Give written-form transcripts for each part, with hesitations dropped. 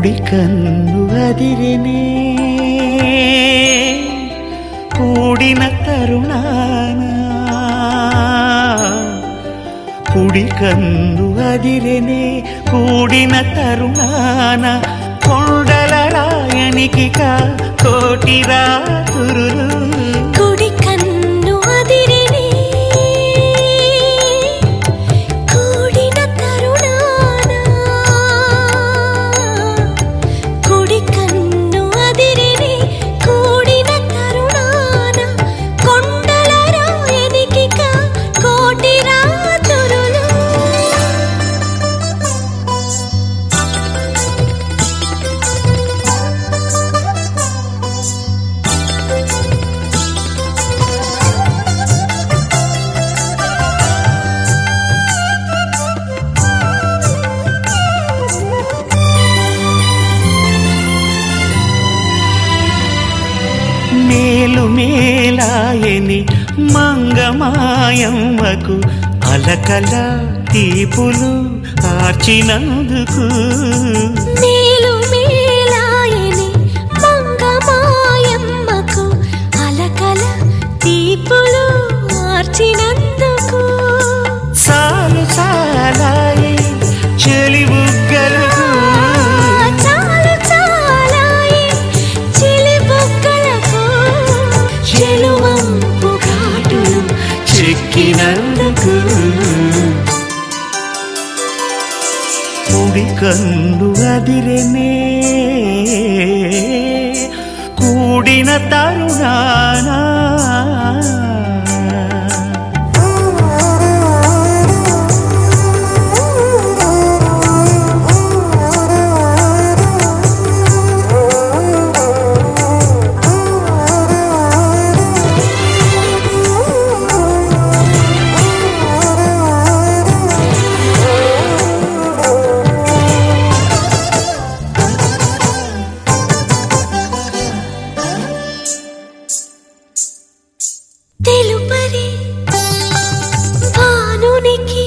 కుడి కన్ను అదిరినే కూడిన తరుణాన కుడి కన్ను అదిరినే కూడిన తరుణాన కొండల రాయనికి కోటి రాతురులు కుడి కన్ను అదిరినే కూడిన తరుణాన కుడి కన్ను అదిరినే కూడిన తరుణాన కొండల రాయనికి కోటి రాతురులు మేలు మేలాయని మంగమాయమ్మకు అలకల తీపులు ఆర్చినందుకు మేలు మేలాయని మంగమాయమ్మకు అలకల తీపులు మార్చినందుకు సాలు సాలాయి చెలి బుగ్గలకు చాలు చాలాయి చిలి బుగ్గలకు చెలువంపు ఘాటులు చెక్కినందుకు కుడి కన్ను అదిరినే కూడిన తరుణానా తెలుపరి భానునికి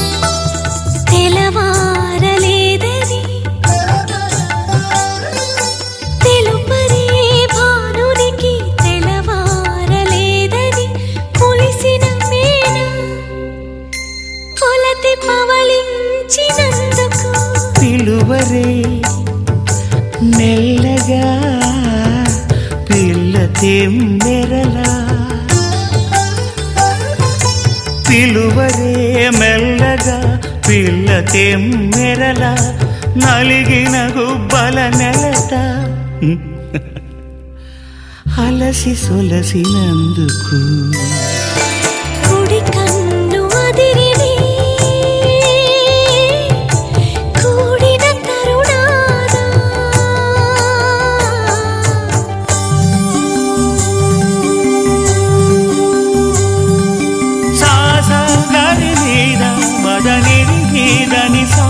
తెలవారలేదని తెలుపరి భానునికి తెలవారలేదని పులిసిన మేన కొలతి పవళించినందుకు పిలువరే మెల్లగా పిల్ల తెమ్మెరలా పిలువరే మెల్లగా పిల్ల తెమ్మెరలా నలిగిన గుబ్బల నెలత అలసి సొలసినందుకు కుడి కన్ను అదిరినే కూడిన తరుణాన సాసా గరి మీద మదని మీదని సా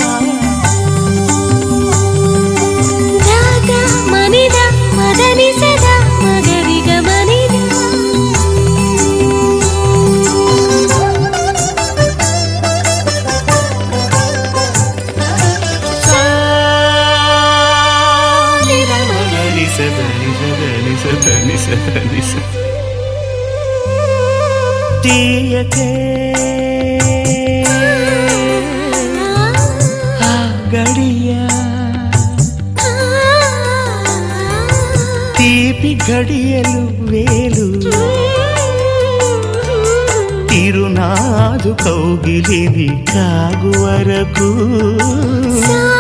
దాదా మనిద మదని సదా మగరిగ మనిద సా ని ర మ గ ని స ద ని స ద ని స ద ని స ద ని స తీయకే ఆ గడియా తీపి గడియలు వేలు తిరునాదు కౌగిలిని కాగు వరకు సా